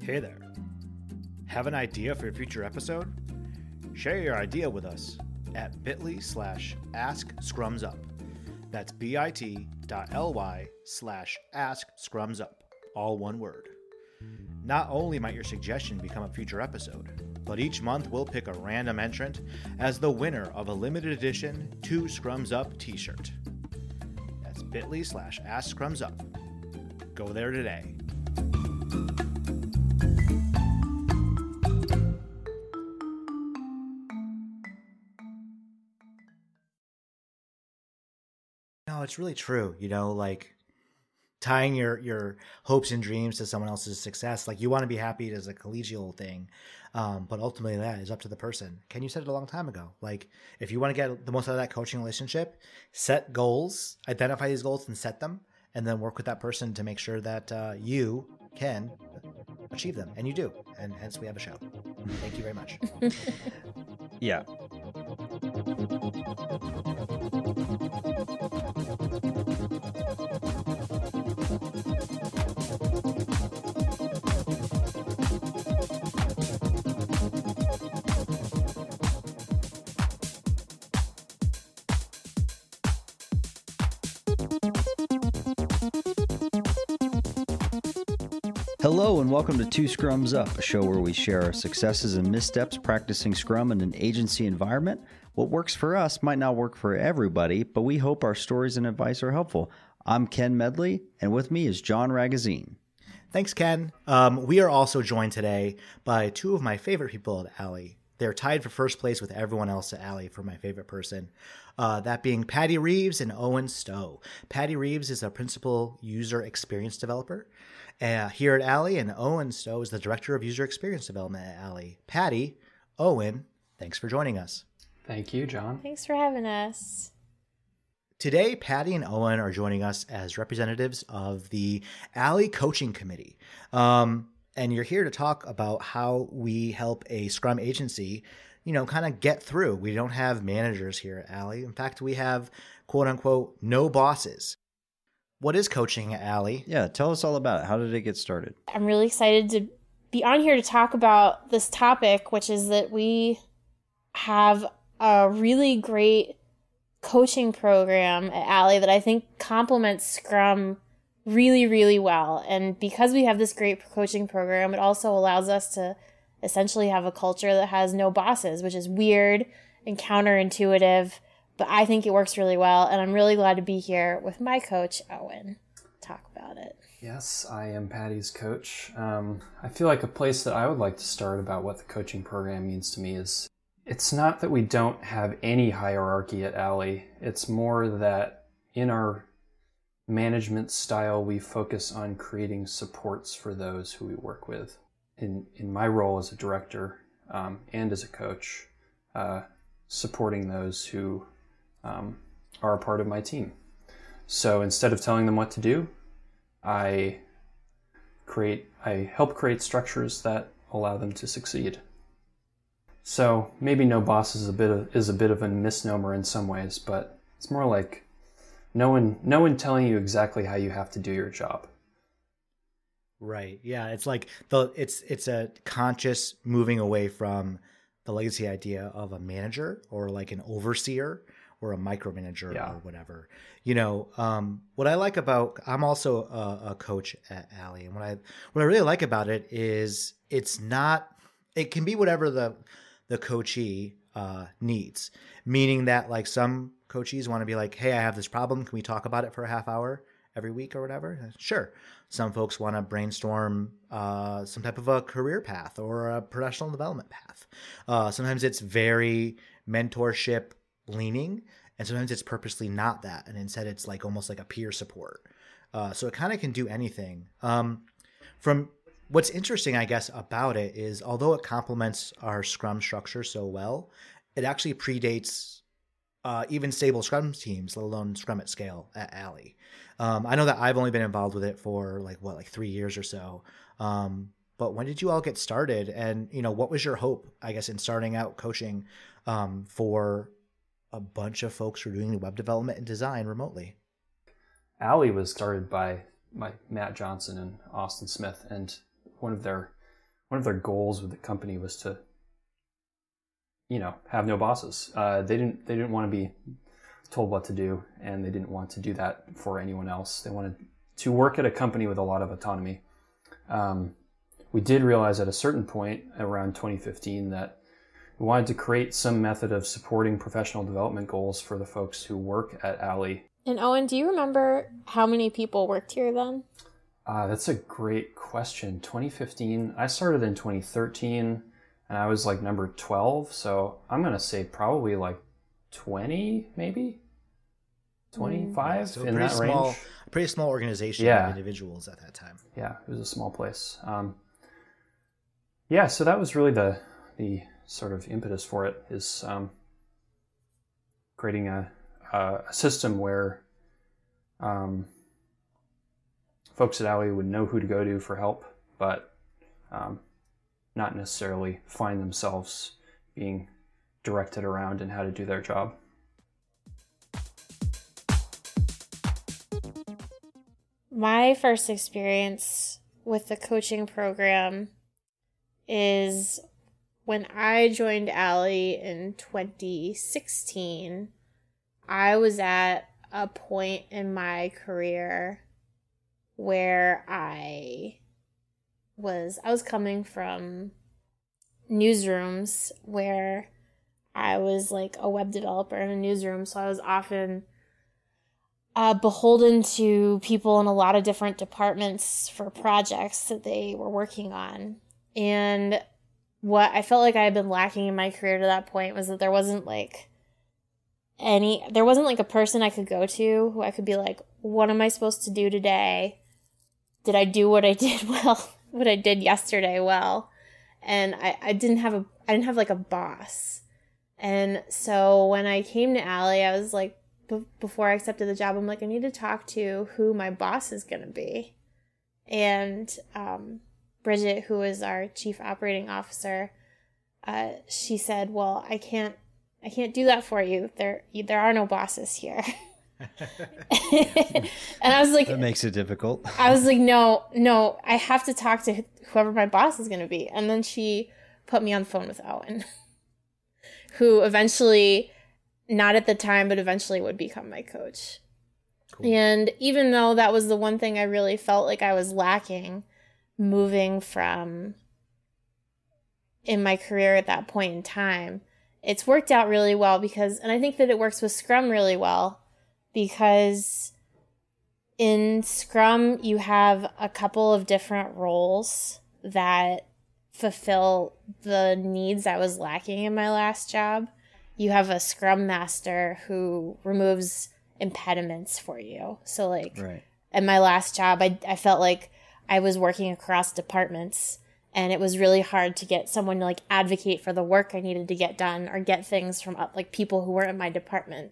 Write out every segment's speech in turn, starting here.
Hey there. Have an idea for your future episode? Share your idea with us at bit.ly/AskScrumsUp. That's bit.ly/AskScrumsUp. All one word. Not only might your suggestion become a future episode, but each month we'll pick a random entrant as the winner of a limited edition 2 Scrums Up t-shirt. That's bit.ly/AskScrumsUp. Go there today. No, it's really true. Like tying your hopes and dreams to someone else's success. Like you want to be happy as a collegial thing. But ultimately that is up to the person. Ken, you said it a long time ago. Like if you want to get the most out of that coaching relationship, set goals, identify these goals and set them, and then work with that person to make sure that you can achieve them. And you do. And hence we have a show. Thank you very much. Yeah. Hello and welcome to 2 Scrums Up, a show where we share our successes and missteps practicing Scrum in an agency environment. What works for us might not work for everybody, but we hope our stories and advice are helpful. I'm Ken Medley, and with me is John Ragazine. Thanks, Ken. We are also joined today by 2 of my favorite people at Alley. They're tied for first place with everyone else at Alley for my favorite person, that being Patty Reeves and Owen Stowe. Patty Reeves is a principal user experience developer here at Alley, and Owen Stowe is the director of user experience development at Alley. Patty, Owen, thanks for joining us. Thank you, John. Thanks for having us. Today, Patty and Owen are joining us as representatives of the Alley Coaching Committee. And you're here to talk about how we help a Scrum agency, kind of get through. We don't have managers here at Alley. In fact, we have, quote unquote, no bosses. What is coaching at Alley? Yeah, tell us all about it. How did it get started? I'm really excited to be on here to talk about this topic, which is that we have a really great coaching program at Alley that I think complements Scrum really, really well. And because we have this great coaching program, it also allows us to essentially have a culture that has no bosses, which is weird and counterintuitive, but I think it works really well. And I'm really glad to be here with my coach, Owen, to talk about it. Yes, I am Patty's coach. I feel like a place that I would like to start about what the coaching program means to me is it's not that we don't have any hierarchy at Alley. It's more that in our management style, we focus on creating supports for those who we work with. In my role as a director and as a coach, supporting those who are a part of my team. So instead of telling them what to do, I help create structures that allow them to succeed. So maybe no boss is a bit of a misnomer in some ways, but it's more like no one telling you exactly how you have to do your job. Right. Yeah. It's like it's a conscious moving away from the legacy idea of a manager or like an overseer or a micromanager or whatever. What I like about, I'm also a coach at Alley, and what I really like about it is it can be whatever the coachee needs, meaning that like some coachees want to be like, hey, I have this problem. Can we talk about it for a half hour every week or whatever? Sure. Some folks want to brainstorm some type of a career path or a professional development path. Sometimes it's very mentorship leaning, and sometimes it's purposely not that. And instead it's like almost like a peer support. So it kind of can do anything. From what's interesting, I guess, about it is although it complements our Scrum structure so well, it actually predates even stable Scrum teams, let alone Scrum at scale at Alley. I know that I've only been involved with it for like 3 years or so. But when did you all get started? And, what was your hope, I guess, in starting out coaching for a bunch of folks who are doing web development and design remotely? Alley was started by Matt Johnson and Austin Smith, and one of their one of their goals with the company was to, have no bosses. They didn't want to be told what to do, and they didn't want to do that for anyone else. They wanted to work at a company with a lot of autonomy. We did realize at a certain point around 2015 that we wanted to create some method of supporting professional development goals for the folks who work at ALLY. And Owen, do you remember how many people worked here then? That's a great question. 2015, I started in 2013, and I was like number 12, so I'm going to say probably like 20, maybe? 25 so in that range. A pretty small organization of individuals at that time. Yeah, it was a small place. So that was really the sort of impetus for it, is creating a system where folks at ALLY would know who to go to for help, but not necessarily find themselves being directed around in how to do their job. My first experience with the coaching program is when I joined ALLY in 2016. I was at a point in my career where I was coming from newsrooms where I was like a web developer in a newsroom, so I was often beholden to people in a lot of different departments for projects that they were working on. And what I felt like I had been lacking in my career to that point was that there wasn't like a person I could go to who I could be like, what am I supposed to do today? Did I do what I did well, what I did yesterday well? And I didn't have like a boss. And so when I came to ALLY, I was like, before I accepted the job, I'm like, I need to talk to who my boss is going to be. And Bridget, who is our chief operating officer, she said, well, I can't do that for you. There are no bosses here. And I was like, that makes it difficult. I was like, no, I have to talk to whoever my boss is going to be. And then she put me on the phone with Owen, who eventually, not at the time, but eventually would become my coach. Cool. And even though that was the one thing I really felt like I was lacking moving from in my career at that point in time, it's worked out really well and I think that it works with Scrum really well, because in Scrum you have a couple of different roles that fulfill the needs I was lacking in my last job. You have a Scrum Master who removes impediments for you. So like at my last job, I felt like I was working across departments, and it was really hard to get someone to like advocate for the work I needed to get done or get things from like people who weren't in my department.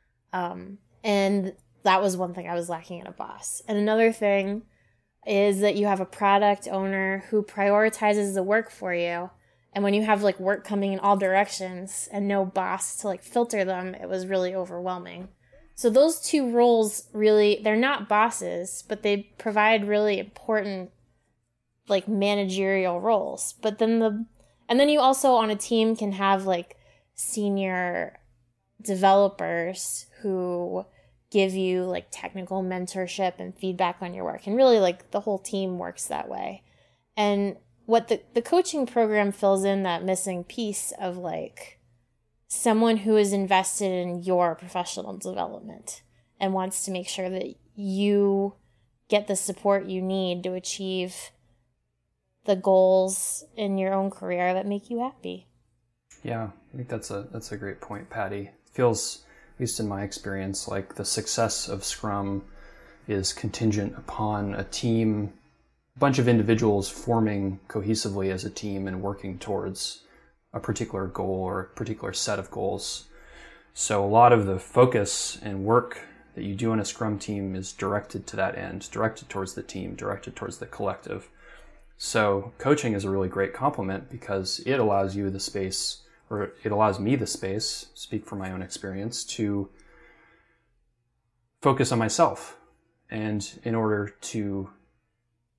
And that was one thing I was lacking in a boss. And another thing is that you have a product owner who prioritizes the work for you. And when you have like work coming in all directions and no boss to like filter them, it was really overwhelming. So those two roles really, they're not bosses, but they provide really important like managerial roles. But then then you also on a team can have like senior developers who give you like technical mentorship and feedback on your work. And really like the whole team works that way. And what the coaching program fills in that missing piece of like someone who is invested in your professional development and wants to make sure that you get the support you need to achieve the goals in your own career that make you happy. Yeah, I think that's a great point, Patty. It feels, at least in my experience, like the success of Scrum is contingent upon a team, a bunch of individuals forming cohesively as a team and working towards a particular goal or a particular set of goals. So a lot of the focus and work that you do in a Scrum team is directed to that end, directed towards the team, directed towards the collective. So coaching is a really great complement because it allows you the space, or it allows me the space, speak from my own experience, to focus on myself. And in order to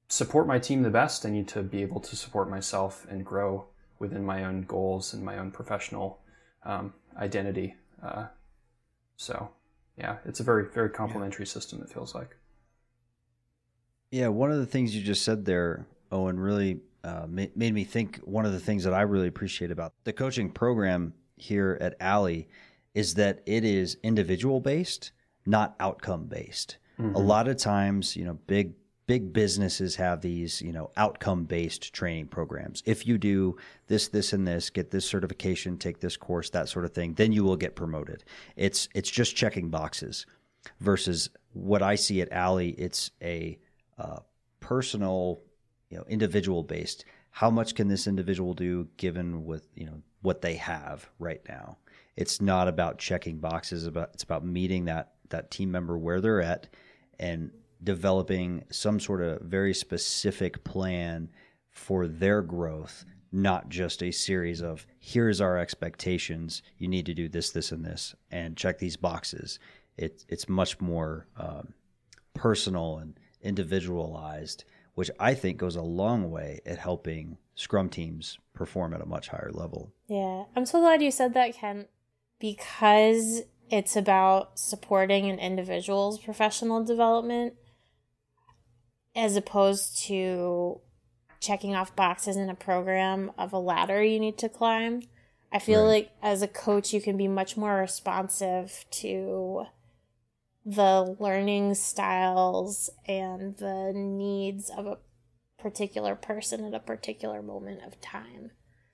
support my team the best, I need to be able to support myself and grow within my own goals and my own professional identity. So yeah, it's a very, very complementary system, it feels like. Yeah, one of the things you just said there, Owen, really made me think. One of the things that I really appreciate about the coaching program here at Alley is that it is individual based, not outcome based. Mm-hmm. A lot of times, big businesses have these, outcome based training programs. If you do this, this, and this, get this certification, take this course, that sort of thing, then you will get promoted. It's just checking boxes. Versus what I see at Alley, it's a personal, individual based. How much can this individual do given with, what they have right now? It's not about checking boxes. It's about meeting that team member where they're at and developing some sort of very specific plan for their growth, not just a series of here's our expectations. You need to do this, this, and this, and check these boxes. It's much more personal and individualized, which I think goes a long way at helping Scrum teams perform at a much higher level. Yeah, I'm so glad you said that, Ken, because it's about supporting an individual's professional development as opposed to checking off boxes in a program of a ladder you need to climb. I feel like as a coach, you can be much more responsive to the learning styles and the needs of a particular person at a particular moment of time,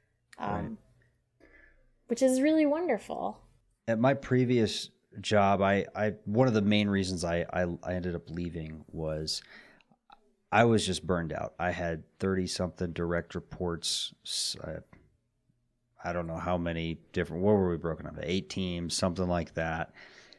which is really wonderful. At my previous job, I one of the main reasons I ended up leaving was I was just burned out. I had 30-something direct reports. I don't know how many different, what were we broken up? 8 teams, something like that.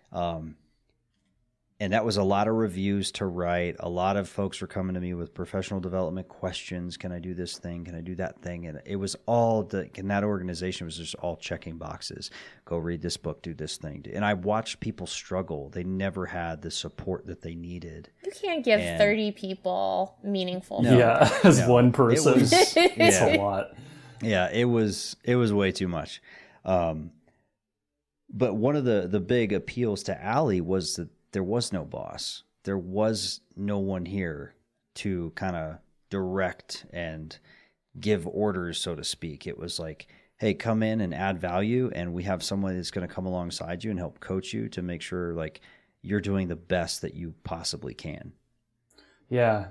And that was a lot of reviews to write. A lot of folks were coming to me with professional development questions. Can I do this thing? Can I do that thing? And it was all, and that organization was just all checking boxes. Go read this book, do this thing. And I watched people struggle. They never had the support that they needed. You can't give 30 people meaningful as one person. It's a lot. Yeah, it was way too much. But one of the big appeals to Alley was that there was no boss. There was no one here to kind of direct and give orders, so to speak. It was like, hey, come in and add value, and we have someone that's going to come alongside you and help coach you to make sure like you're doing the best that you possibly can. Yeah.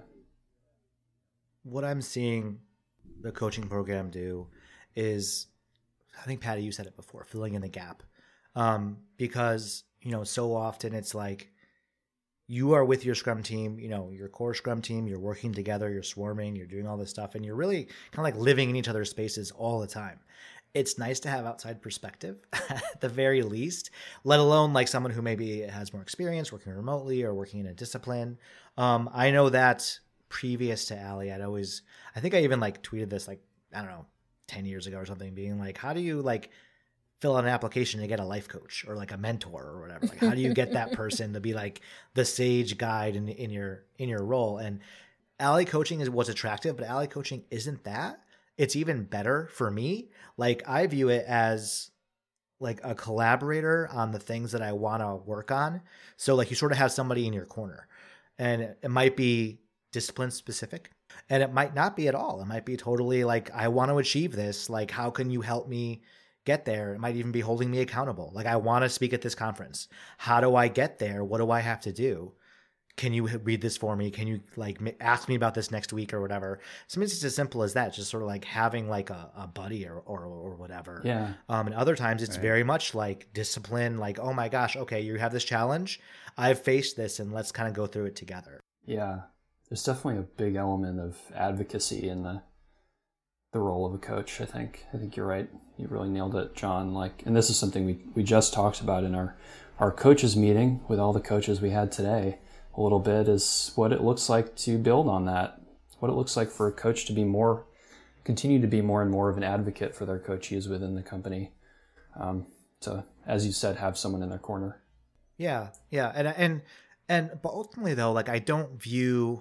What I'm seeing the coaching program do is, I think, Patty, you said it before, filling in the gap. Because, so often it's like you are with your Scrum team, your core Scrum team, you're working together, you're swarming, you're doing all this stuff, and you're really kind of like living in each other's spaces all the time. It's nice to have outside perspective at the very least, let alone like someone who maybe has more experience working remotely or working in a discipline. I know that previous to Alley, I think I even like tweeted this 10 years ago or something, being like, how do you fill out an application to get a life coach or like a mentor or whatever? Like, how do you get that person to be like the sage guide in your role? And Alley coaching was attractive, but Alley coaching isn't that. It's even better for me. Like, I view it as like a collaborator on the things that I want to work on. So like you sort of have somebody in your corner, and it might be discipline specific, and it might not be at all. It might be totally like, I want to achieve this. Like, how can you help me get there? It might even be holding me accountable. Like, I want to speak at this conference. How do I get there? What do I have to do? Can you read this for me? Can you ask me about this next week or whatever? Sometimes it's as simple as that. Just sort of like having like a buddy or whatever. Yeah. And other times it's very much like discipline. Like, oh my gosh, okay, you have this challenge. I've faced this, and let's kind of go through it together. Yeah. There's definitely a big element of advocacy in the role of a coach, I think. I think you're right. You really nailed it, John. And this is something we just talked about in our coaches meeting with all the coaches we had today a little bit, is what it looks like to build on that. What it looks like for a coach to continue to be more and more of an advocate for their coachees within the company. To, as you said, have someone in their corner. Yeah. Yeah. And but ultimately though, like, I don't view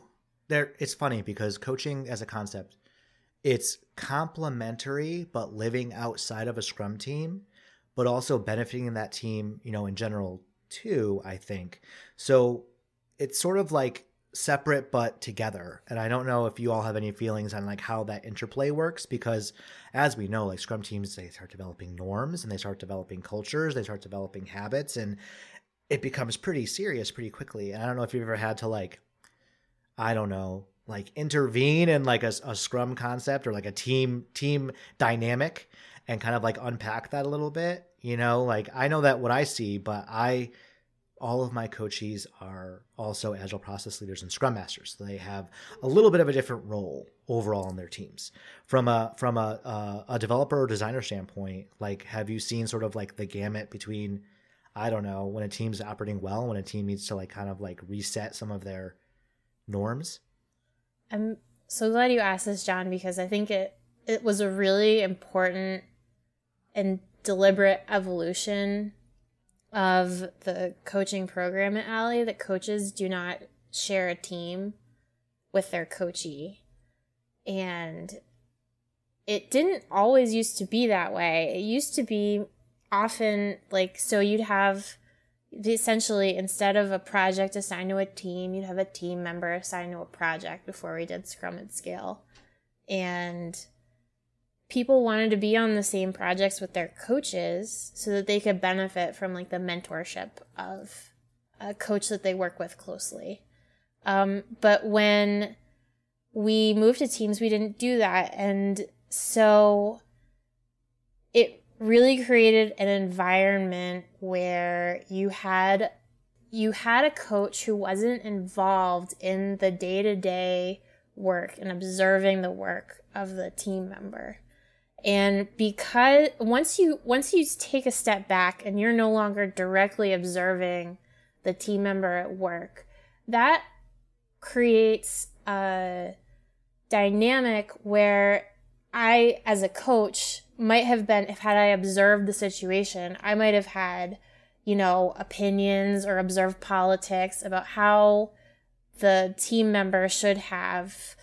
it's funny because coaching as a concept, it's complementary, but living outside of a Scrum team, but also benefiting that team, in general too, I think. So it's sort of like separate but together. And I don't know if you all have any feelings on like how that interplay works, because as we know, like Scrum teams, they start developing norms and they start developing cultures, they start developing habits, and it becomes pretty serious pretty quickly. And I don't know if you've ever had to like, I don't know, like intervene in like a Scrum concept or like a team dynamic and kind of like unpack that a little bit, like I know that what I see, but all of my coachees are also agile process leaders and Scrum masters. So they have a little bit of a different role overall in their teams. From a developer or designer standpoint, like have you seen sort of like the gamut between, I don't know, when a team's operating well, when a team needs to like kind of like reset some of their norms? I'm so glad you asked this, John, because I think it was a really important and deliberate evolution of the coaching program at Alley, that coaches do not share a team with their coachee. And it didn't always used to be that way. It used to be often like, so you'd have essentially, instead of a project assigned to a team, you'd have a team member assigned to a project before we did Scrum at Scale. And people wanted to be on the same projects with their coaches so that they could benefit from like the mentorship of a coach that they work with closely. But when we moved to teams, we didn't do that. And so it really created an environment where you had a coach who wasn't involved in the day-to-day work and observing the work of the team member. And because once you take a step back and you're no longer directly observing the team member at work, that creates a dynamic where I, as a coach, might have been, if had I observed the situation, I might have had, opinions or observed politics about how the team member should have,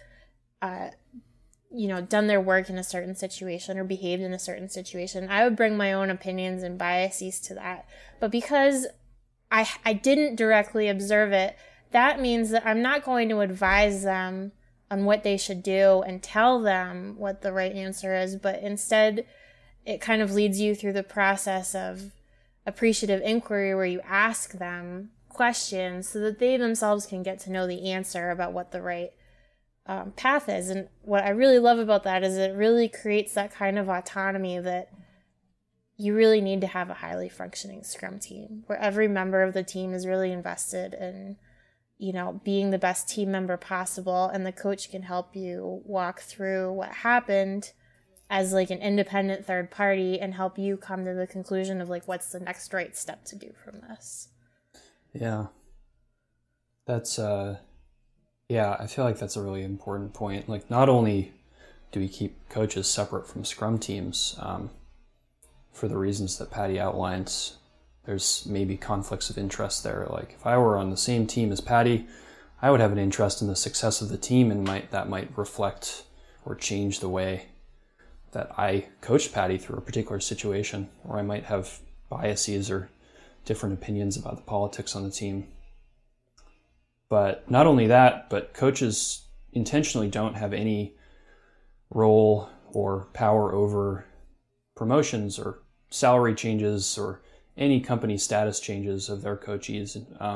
done their work in a certain situation or behaved in a certain situation. I would bring my own opinions and biases to that. But because I didn't directly observe it, that means that I'm not going to advise them on what they should do and tell them what the right answer is, but instead it kind of leads you through the process of appreciative inquiry where you ask them questions so that they themselves can get to know the answer about what the right path is. And what I really love about that is it really creates that kind of autonomy that you really need to have a highly functioning Scrum team where every member of the team is really invested in being the best team member possible, and the coach can help you walk through what happened as like an independent third party and help you come to the conclusion of like what's the next right step to do from this. Yeah. That's I feel like that's a really important point. Like, not only do we keep coaches separate from Scrum teams for the reasons that Patty outlines, there's maybe conflicts of interest there. Like, if I were on the same team as Patty, I would have an interest in the success of the team, and that might reflect or change the way that I coached Patty through a particular situation, or I might have biases or different opinions about the politics on the team. But not only that, but coaches intentionally don't have any role or power over promotions or salary changes or any company status changes of their coachees,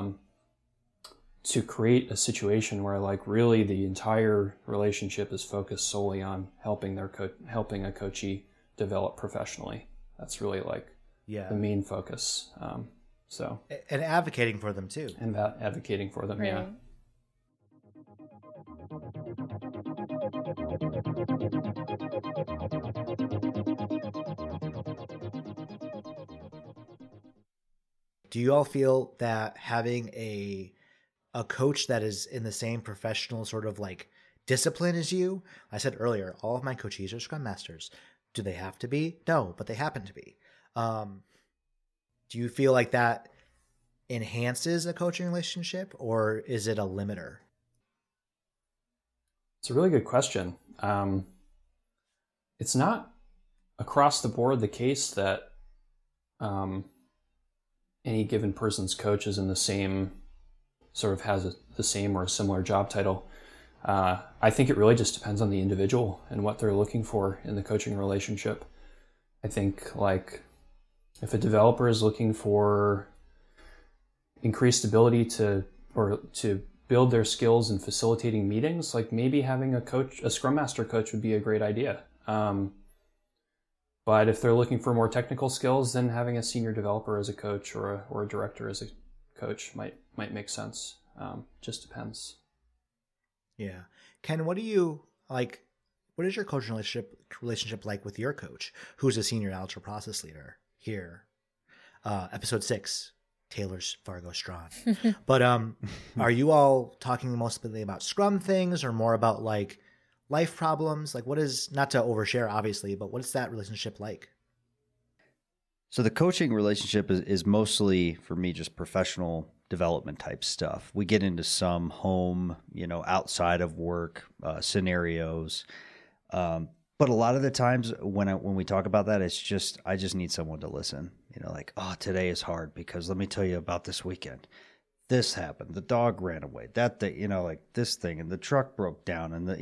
to create a situation where like really the entire relationship is focused solely on helping a coachee develop professionally. That's really like the main focus. And advocating for them too. And advocating for them, right. Yeah. Do you all feel that having a coach that is in the same professional sort of like discipline as you? I said earlier, all of my coachees are Scrum Masters. Do they have to be? No, but they happen to be. Do you feel like that enhances a coaching relationship, or is it a limiter? It's a really good question. It's not across the board the case that any given person's coach is in the same, sort of has the same or a similar job title. I think it really just depends on the individual and what they're looking for in the coaching relationship. I think like if a developer is looking for increased ability to build their skills in facilitating meetings, like maybe having a Scrum Master coach would be a great idea. But if they're looking for more technical skills, then having a senior developer as a coach or a director as a coach might make sense. Just depends. Yeah. Ken, what do you like? What is your coaching relationship like with your coach, who's a senior agile process leader here? Episode 6, Taylor's Fargo Strawn. But are you all talking mostly about Scrum things or more about like life problems? Like what is, not to overshare obviously, but what is that relationship like? So the coaching relationship is mostly for me just professional development type stuff. We get into some home, outside of work scenarios. But a lot of the times when we talk about that, it's just, I just need someone to listen, like, oh, today is hard because let me tell you about this weekend. This happened. The dog ran away. That thing, like this thing, and the truck broke down, and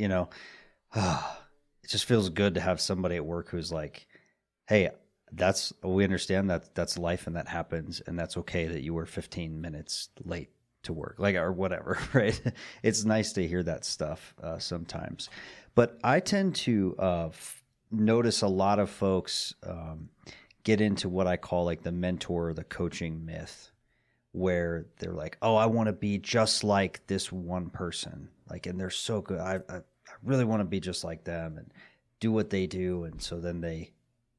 it just feels good to have somebody at work who's like, hey, we understand that that's life and that happens, and that's okay that you were 15 minutes late to work, like, or whatever, right? It's nice to hear that stuff sometimes. But I tend to notice a lot of folks get into what I call like the mentor or the coaching myth, where they're like, oh, I want to be just like this one person, like, and they're so good. I really want to be just like them and do what they do. And so then they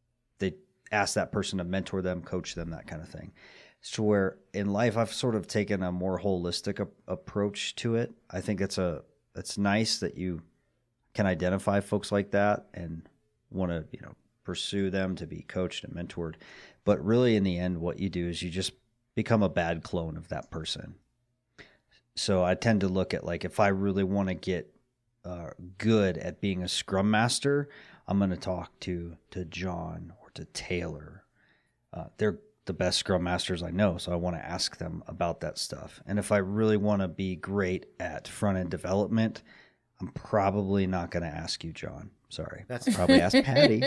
ask that person to mentor them, coach them, that kind of thing. So where in life, I've sort of taken a more holistic approach to it. I think it's nice that you can identify folks like that and want to, pursue them to be coached and mentored. But really in the end, what you do is you just become a bad clone of that person. So I tend to look at like, if I really want to get good at being a Scrum Master, I'm going to talk to John or to Taylor. They're the best Scrum Masters I know, so I want to ask them about that stuff. And if I really want to be great at front-end development, I'm probably not going to ask you, John. Sorry. That's probably ask Patty.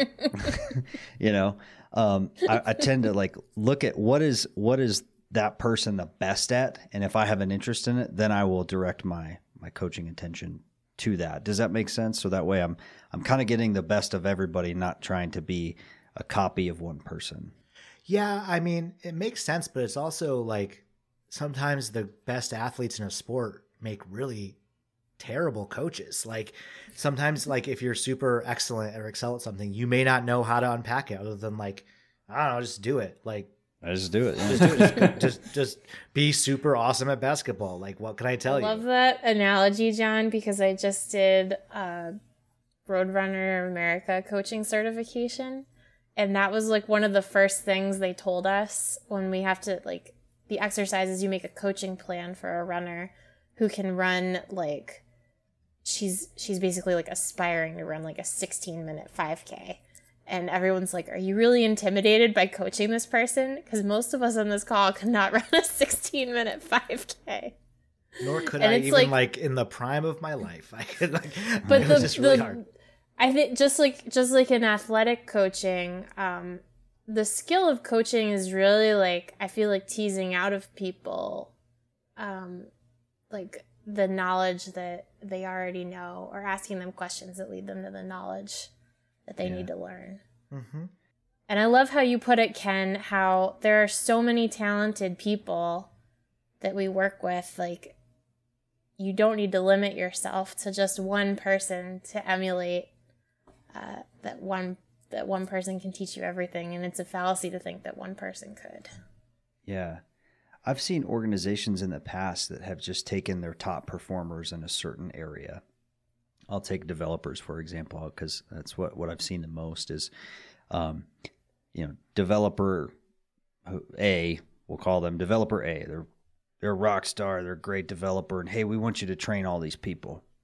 I tend to like look at what is that person the best at, and if I have an interest in it, then I will direct my coaching attention to that. Does that make sense? So that way I'm kind of getting the best of everybody, not trying to be a copy of one person. Yeah, I mean, it makes sense, but it's also like sometimes the best athletes in a sport make really terrible coaches. Like sometimes, like if you're super excellent or excel at something, you may not know how to unpack it other than like, I don't know, just do it. Like I just do it. Just do it. Just be super awesome at basketball. Like, what can I tell you? I love that analogy, John, because I just did Roadrunner America coaching certification. And that was like one of the first things they told us when we have to, like, the exercises, you make a coaching plan for a runner who can run like, she's basically like aspiring to run like a 16-minute 5K. And everyone's like, are you really intimidated by coaching this person? Because most of us on this call could not run a 16-minute 5K. Nor could I even like in the prime of my life. I could like, but it was just really hard. I think just like in athletic coaching, the skill of coaching is really like, I feel like teasing out of people, like the knowledge that they already know, or asking them questions that lead them to the knowledge that they need to learn. Mm-hmm. And I love how you put it, Ken, how there are so many talented people that we work with. Like, you don't need to limit yourself to just one person to emulate. That one person can teach you everything, and it's a fallacy to think that one person could. Yeah. I've seen organizations in the past that have just taken their top performers in a certain area. I'll take developers, for example, because that's what I've seen the most is, developer A, we'll call them developer A. They're a rock star. They're a great developer. And hey, we want you to train all these people.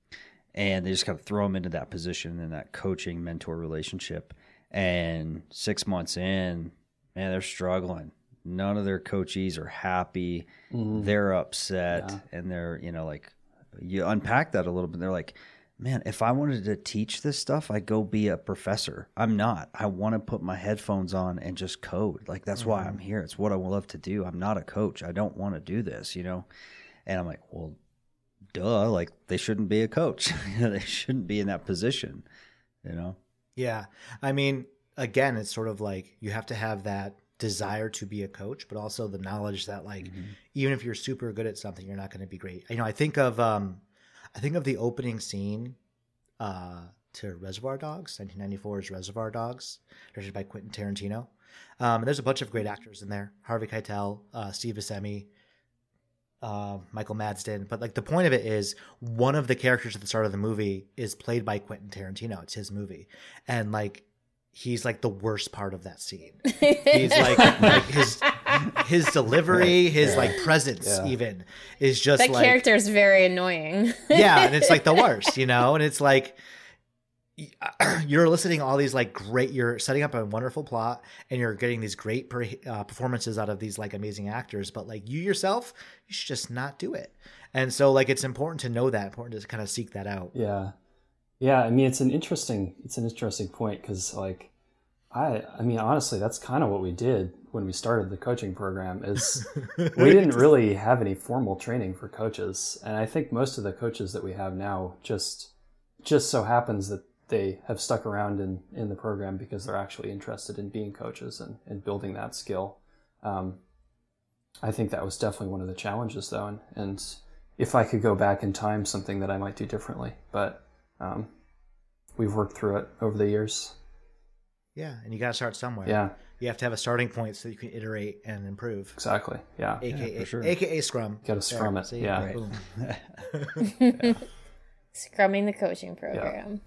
and they just kind of throw them into that position in that coaching mentor relationship. And 6 months in, man, they're struggling. None of their coachees are happy. They're upset, and they're, like, you unpack that a little bit. They're like, man, if I wanted to teach this stuff, I'd go be a professor. I'm not. I want to put my headphones on and just code. Like, that's why I'm here. It's what I love to do. I'm not a coach. I don't want to do this, And I'm like, well, duh. Like, they shouldn't be a coach. They shouldn't be in that position, Yeah. I mean, again, it's sort of like you have to have that desire to be a coach, but also the knowledge that, like, even if you're super good at something, you're not going to be great. I think of the opening scene to Reservoir Dogs, 1994's Reservoir Dogs, directed by Quentin Tarantino. And there's a bunch of great actors in there: Harvey Keitel, Steve Buscemi, Michael Madsen. But, like, the point of it is, one of the characters at the start of the movie is played by Quentin Tarantino. It's his movie, and, like, he's, like, the worst part of that scene. He's like his delivery, his like presence even is just that like, character is very annoying. Yeah, and it's like the worst, and it's like you're eliciting all these like great, you're setting up a wonderful plot and you're getting these great performances out of these like amazing actors, but like you yourself, you should just not do it. And so like it's important to know that, important to kind of seek that out. Yeah. I mean, it's an interesting point, because like I mean, honestly, that's kind of what we did when we started the coaching program. Is we didn't really have any formal training for coaches, and I think most of the coaches that we have now just so happens that they have stuck around in the program because they're actually interested in being coaches and building that skill. I think that was definitely one of the challenges, though, and if I could go back in time, something that I might do differently, but we've worked through it over the years. Yeah, and you got to start somewhere. Yeah. You have to have a starting point so you can iterate and improve. Exactly. Yeah. AKA Scrum. Got to scrum it. See? Yeah. Right. Scrumming the coaching program.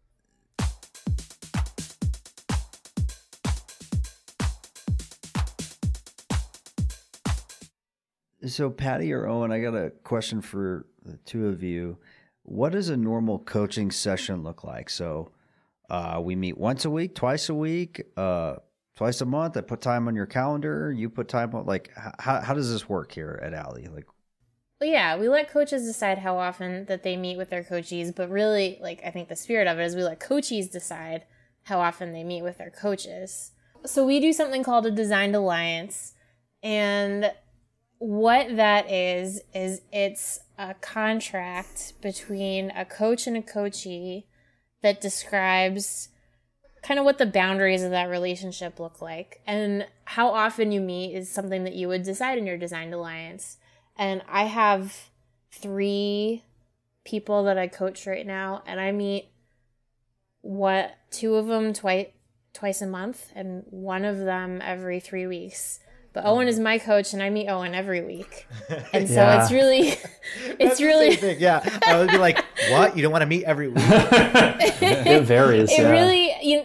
Yeah. So Patty or Owen, I got a question for the two of you. What does a normal coaching session look like? So we meet once a week, twice a week, twice a month. I put time on your calendar. You put time on, like, how does this work here at Alley? Like, well, yeah, we let coaches decide how often that they meet with their coachees, but really, like, I think the spirit of it is we let coachees decide how often they meet with their coaches. So we do something called a designed alliance, and what that is it's a contract between a coach and a coachee that describes kind of what the boundaries of that relationship look like. And how often you meet is something that you would decide in your designed alliance. And I have 3 people that I coach right now, and I meet 2 of them twice a month, and 1 of them every 3 weeks. But Owen is my coach, and I meet Owen every week, and so it's really big. Yeah, I would be like, "What? You don't want to meet every week?" It varies. It really,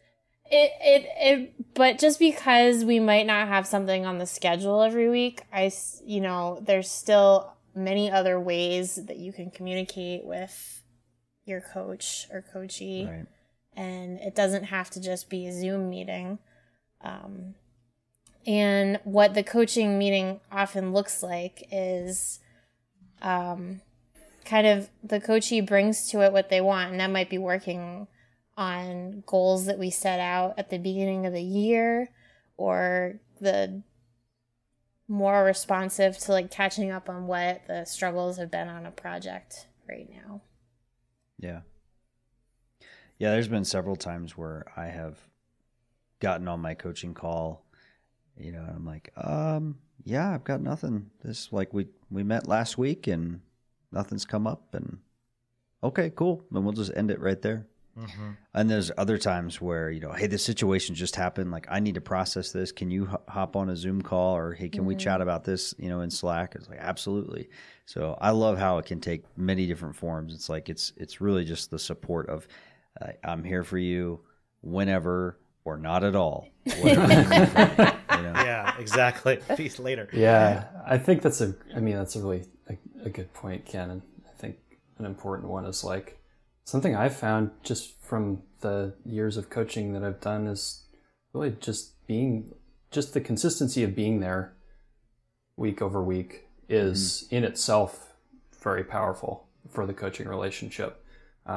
But just because we might not have something on the schedule every week, there's still many other ways that you can communicate with your coach or coachee, right. And it doesn't have to just be a Zoom meeting. And what the coaching meeting often looks like is kind of the coachee brings to it what they want, and that might be working on goals that we set out at the beginning of the year, or the more responsive to like catching up on what the struggles have been on a project right now. Yeah. Yeah, there's been several times where I have gotten on my coaching call, and I'm like, yeah, I've got nothing. This, like, we met last week and nothing's come up, and okay, cool. Then we'll just end it right there. Mm-hmm. And there's other times where, hey, this situation just happened. Like, I need to process this. Can you hop on a Zoom call, or hey, can we chat about this, in Slack? It's like, absolutely. So I love how it can take many different forms. It's like, it's really just the support of, I'm here for you whenever or not at all. Whatever you need from me, Yeah, exactly. Peace later. Yeah, I think that's a really a good point, Ken. And I think an important one is like, Something I've found just from the years of coaching that I've done is really just the consistency of being there week over week is in itself very powerful for the coaching relationship.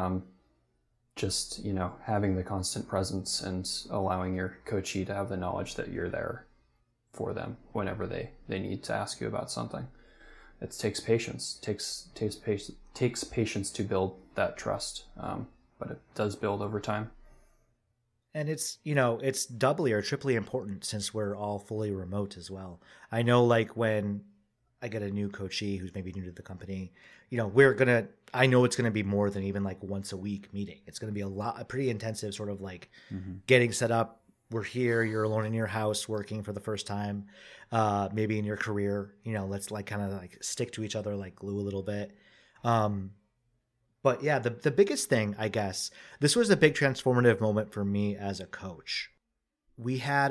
Just, having the constant presence and allowing your coachee to have the knowledge that you're there for them whenever they need to ask you about something. It takes patience. Takes patience to build that trust, but it does build over time. And it's doubly or triply important since we're all fully remote as well. I know, like, when I get a new coachee who's maybe new to the company, I know it's gonna be more than even like once a week meeting. It's gonna be a pretty intensive sort of like getting set up. We're here, you're alone in your house working for the first time, maybe in your career, let's like kind of like stick to each other like glue a little bit. But yeah, the biggest thing, I guess, this was a big transformative moment for me as a coach. We had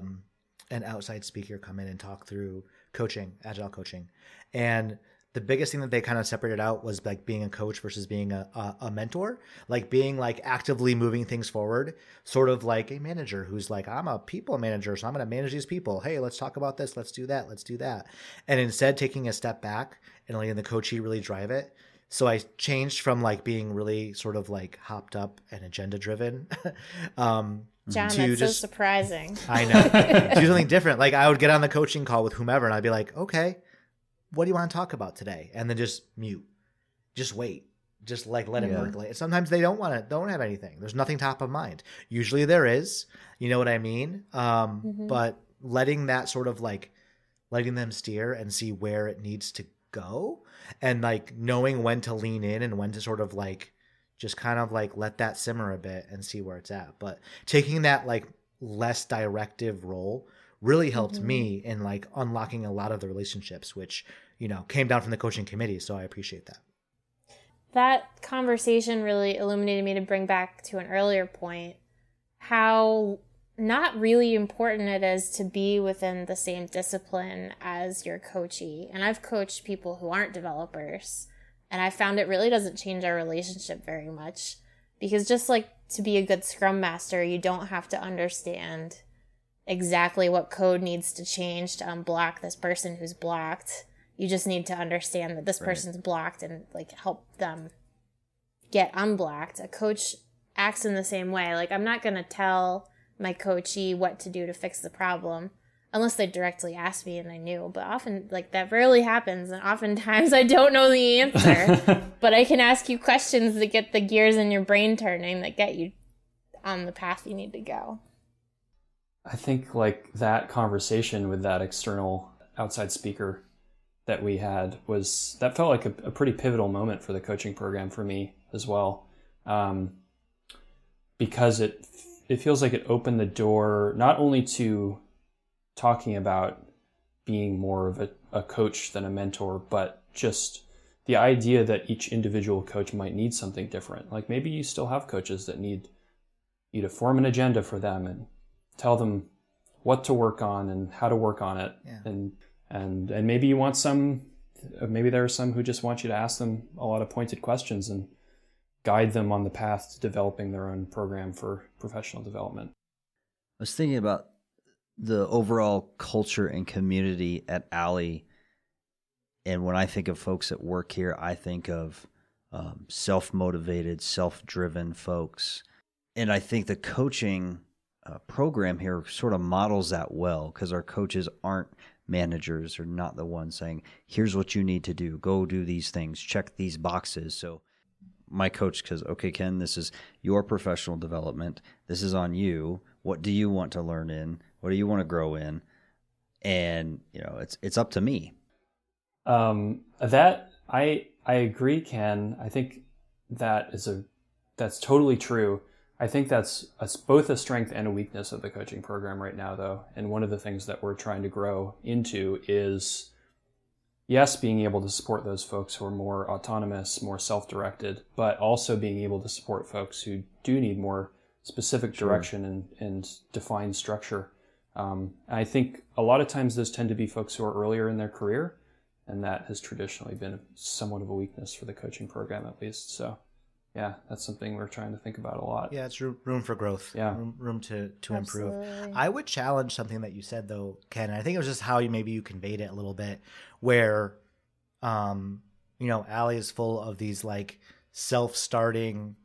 an outside speaker come in and talk through coaching, agile coaching. And the biggest thing that they kind of separated out was like being a coach versus being a mentor, like being like actively moving things forward, sort of like a manager who's like, I'm a people manager, so I'm going to manage these people. Hey, let's talk about this. Let's do that. Let's do that. And instead taking a step back and letting the coachee really drive it. So I changed from like being really sort of like hopped up and agenda driven. John, that's so surprising. I know. Do something different. Like I would get on the coaching call with whomever and I'd be like, okay, what do you want to talk about today? And then just mute, just wait, just like let it percolate. Sometimes they don't have anything. There's nothing top of mind. Usually there is, you know what I mean? But letting that sort of like letting them steer and see where it needs to go and like knowing when to lean in and when to sort of like just kind of like let that simmer a bit and see where it's at. But taking that like less directive role really helped me in like unlocking a lot of the relationships, which, came down from the coaching committee. So I appreciate that. That conversation really illuminated me to bring back to an earlier point, how not really important it is to be within the same discipline as your coachee. And I've coached people who aren't developers, and I found it really doesn't change our relationship very much, because just like to be a good Scrum Master, you don't have to understand exactly what code needs to change to unblock this person who's blocked. You just need to understand that this person's blocked and like help them get unblocked. A coach acts in the same way. Like I'm not going to tell my coachee what to do to fix the problem unless they directly ask me and I knew. But often like that rarely happens. And oftentimes I don't know the answer, but I can ask you questions that get the gears in your brain turning that get you on the path you need to go. I think like that conversation with that external outside speaker that we had that felt like a pretty pivotal moment for the coaching program for me as well. Because it feels like it opened the door not only to talking about being more of a coach than a mentor, but just the idea that each individual coach might need something different. Like maybe you still have coaches that need you to form an agenda for them and tell them what to work on and how to work on it. Yeah. And maybe you want maybe there are some who just want you to ask them a lot of pointed questions and guide them on the path to developing their own program for professional development. I was thinking about the overall culture and community at ALLI. And when I think of folks that work here, I think of self-motivated, self-driven folks. And I think the coaching program here sort of models that well, because our coaches aren't managers, are not the ones saying, here's what you need to do, go do these things, check these boxes. So my coach, because, okay, Ken, this is your professional development. This is on you. What do you want to learn in? What do you want to grow in? And, it's up to me. That I agree, Ken. I think that's totally true. I think that's both a strength and a weakness of the coaching program right now, though. And one of the things that we're trying to grow into is, yes, being able to support those folks who are more autonomous, more self-directed, but also being able to support folks who do need more specific direction and defined structure. I think a lot of times those tend to be folks who are earlier in their career, and that has traditionally been somewhat of a weakness for the coaching program, at least. So yeah, that's something we're trying to think about a lot. Yeah, it's room for growth. Yeah, room to improve. I would challenge something that you said though, Ken. And I think it was just how you conveyed it a little bit, where, Allie is full of these like self-starting,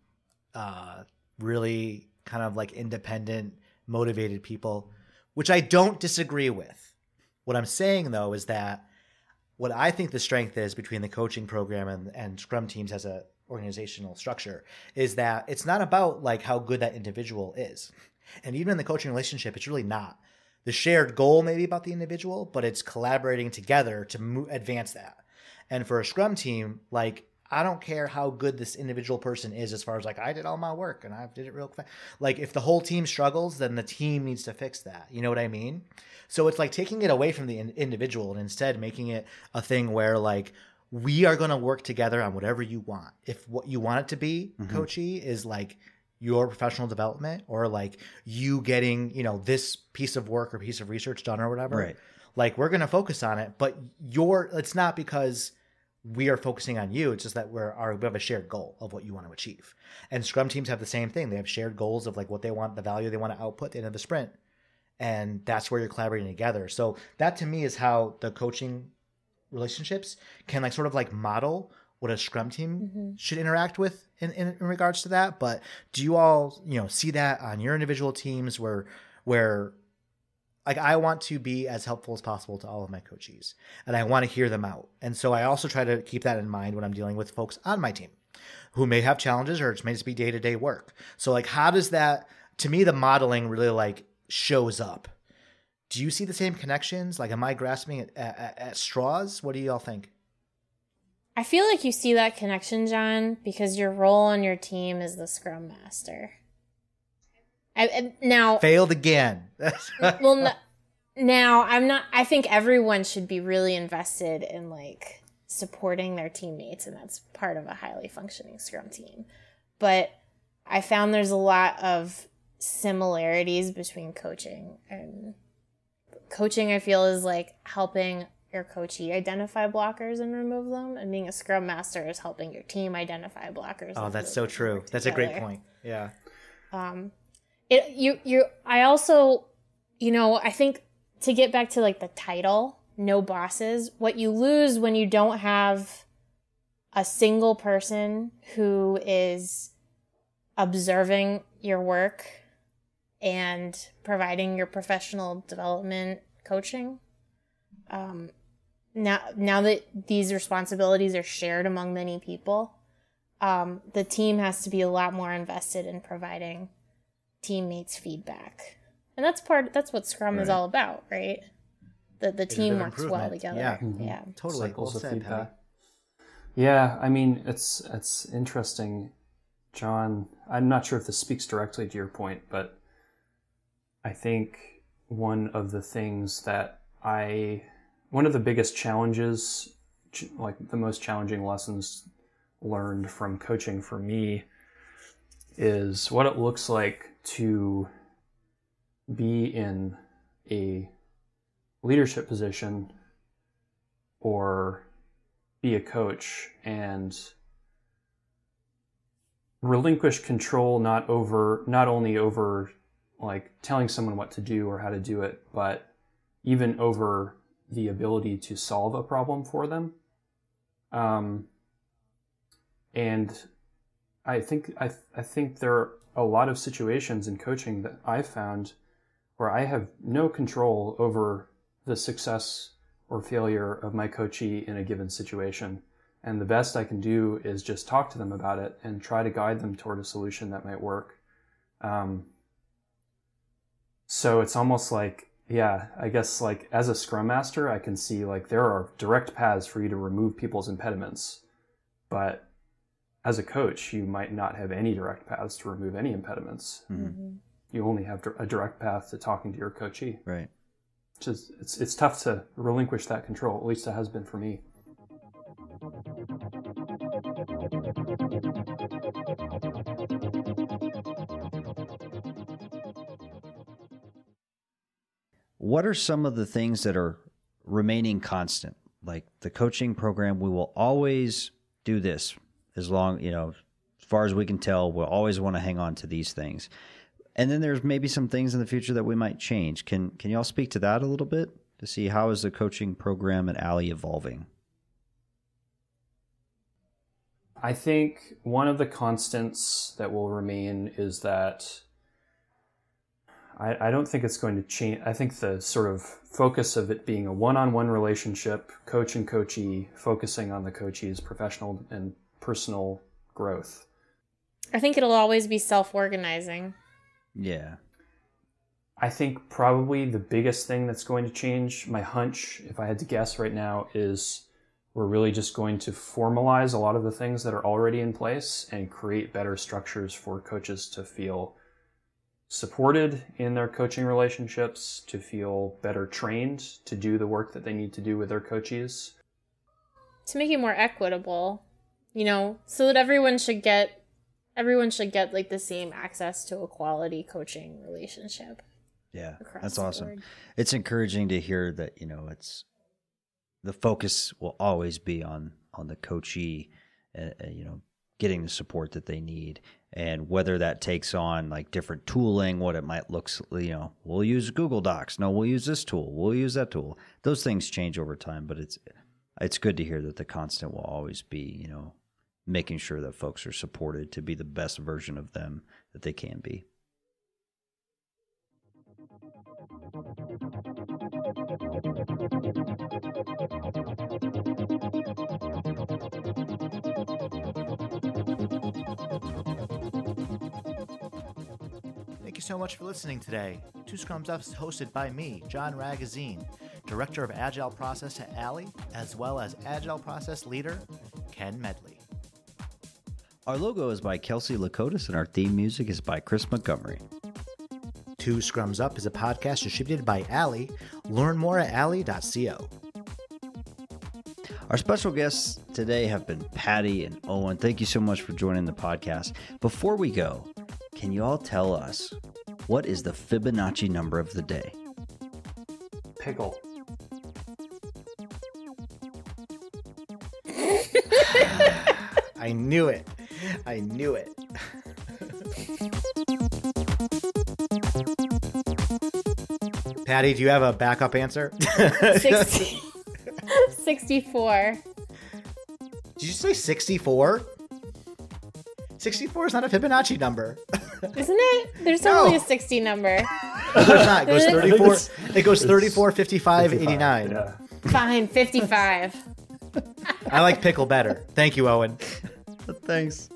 really kind of like independent, motivated people, which I don't disagree with. What I'm saying though is that what I think the strength is between the coaching program and Scrum teams as a organizational structure is that it's not about like how good that individual is. And even in the coaching relationship, it's really not. The shared goal may be about the individual, but it's collaborating together to advance that. And for a Scrum team, like, I don't care how good this individual person is as far as like, I did all my work and I did it real quick. Like if the whole team struggles, then the team needs to fix that. You know what I mean? So it's like taking it away from the individual and instead making it a thing where like, we are going to work together on whatever you want. If what you want it to be, coachy, is like your professional development or like you getting, this piece of work or piece of research done or whatever, right. Like we're going to focus on it, but it's not because we are focusing on you. It's just that we have a shared goal of what you want to achieve. And Scrum teams have the same thing. They have shared goals of like what they want, the value they want to output at the end of the sprint. And that's where you're collaborating together. So that to me is how the coaching relationships can like sort of like model what a Scrum team should interact with in regards to that. But do you all, see that on your individual teams where like I want to be as helpful as possible to all of my coachees and I want to hear them out. And so I also try to keep that in mind when I'm dealing with folks on my team who may have challenges or it may just be day-to-day work. So like, how does that, to me, the modeling really like shows up? Do you see the same connections? Like, am I grasping it at straws? What do y'all think? I feel like you see that connection, John, because your role on your team is the Scrum Master. Now failed again. Well, now I'm not. I think everyone should be really invested in like supporting their teammates, and that's part of a highly functioning Scrum team. But I found there's a lot of similarities between coaching and coaching. I feel is like helping your coachee identify blockers and remove them, and being a Scrum Master is helping your team identify blockers. Oh, that's so true. That's a great point. Yeah. I also, I think to get back to like the title, no bosses, what you lose when you don't have a single person who is observing your work and providing your professional development coaching. Now that these responsibilities are shared among many people, the team has to be a lot more invested in providing teammates feedback. And that's what Scrum is all about, right? That the team works well together. Yeah, yeah. Totally. Cycles Well of said, feedback. Patty. Yeah, I mean, it's interesting, John. I'm not sure if this speaks directly to your point, but I think one of the biggest challenges, like the most challenging lessons learned from coaching for me, is what it looks like to be in a leadership position or be a coach and relinquish control not only over like telling someone what to do or how to do it, but even over the ability to solve a problem for them. And I think there are a lot of situations in coaching that I've found where I have no control over the success or failure of my coachee in a given situation. And the best I can do is just talk to them about it and try to guide them toward a solution that might work. So it's almost like, yeah, I guess like as a Scrum Master, I can see like there are direct paths for you to remove people's impediments. But as a coach, you might not have any direct paths to remove any impediments. Mm-hmm. You only have a direct path to talking to your coachee. Right. It's tough to relinquish that control. At least it has been for me. What are some of the things that are remaining constant? Like the coaching program, we will always do this as long, far as we can tell, we'll always want to hang on to these things. And then there's maybe some things in the future that we might change. Can y'all speak to that a little bit to see how is the coaching program at Alley evolving? I think one of the constants that will remain is that I don't think it's going to change. I think the sort of focus of it being a one-on-one relationship, coach and coachee, focusing on the coachee's professional and personal growth. I think it'll always be self-organizing. Yeah. I think probably the biggest thing that's going to change, my hunch, if I had to guess right now, is we're really just going to formalize a lot of the things that are already in place and create better structures for coaches to feel supported in their coaching relationships, to feel better trained to do the work that they need to do with their coachees. To make it more equitable, so that everyone should get like the same access to a quality coaching relationship. Yeah, that's awesome. It's encouraging to hear that, it's the focus will always be on the coachee, getting the support that they need. And whether that takes on like different tooling, what it might look, we'll use Google Docs. No, we'll use this tool. We'll use that tool. Those things change over time, but it's good to hear that the constant will always be, making sure that folks are supported to be the best version of them that they can be. Thank you so much for listening today. Two Scrums Up is hosted by me, John Ragazine, Director of Agile Process at Alley, as well as Agile Process Leader, Ken Medley. Our logo is by Kelsey Lakotis, and our theme music is by Chris Montgomery. Two Scrums Up is a podcast distributed by Alley. Learn more at alley.co. Our special guests today have been Patty and Owen. Thank you so much for joining the podcast. Before we go, can you all tell us what is the Fibonacci number of the day? Pickle. I knew it. Patty, do you have a backup answer? 64. Did you say 64? 64 is not a Fibonacci number. Isn't it? There's only a 60 number. There's not. It goes 34. It goes 34, 55, 89. Yeah. Fine, 55. I like pickle better. Thank you, Owen. Thanks.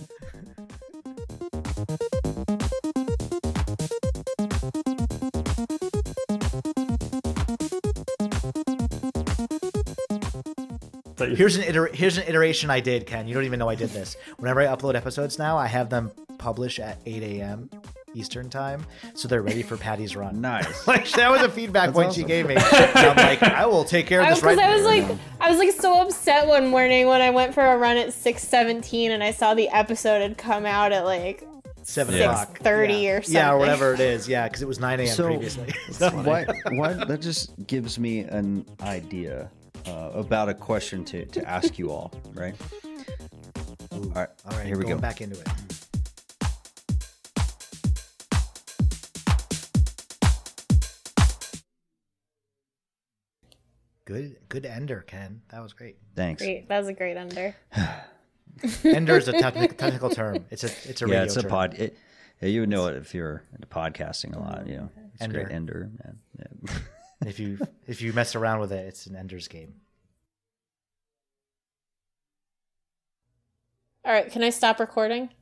Here's an iteration I did, Ken. You don't even know I did this. Whenever I upload episodes now, I have them publish at 8 a.m. Eastern time, so they're ready for Patty's run. Nice. Like, that was a feedback point she gave me. And I'm like, I will take care of this right now. I was so upset one morning when I went for a run at 6:17 and I saw the episode had come out at like 7 o'clock. 6:30 or something. Yeah, or whatever it is. Yeah, because it was 9 a.m. previously. Why that just gives me an idea about a question to ask you all, right? Ooh, all right, here we go. Going back into it. Good ender, Ken. That was great. Thanks. Great. That was a great ender. Ender is a technical term. It's a radio it's a term. You would know it if you're into podcasting a lot. It's Ender. great ender. Man. Yeah. If you mess around with it, it's an ender's game. All right. Can I stop recording?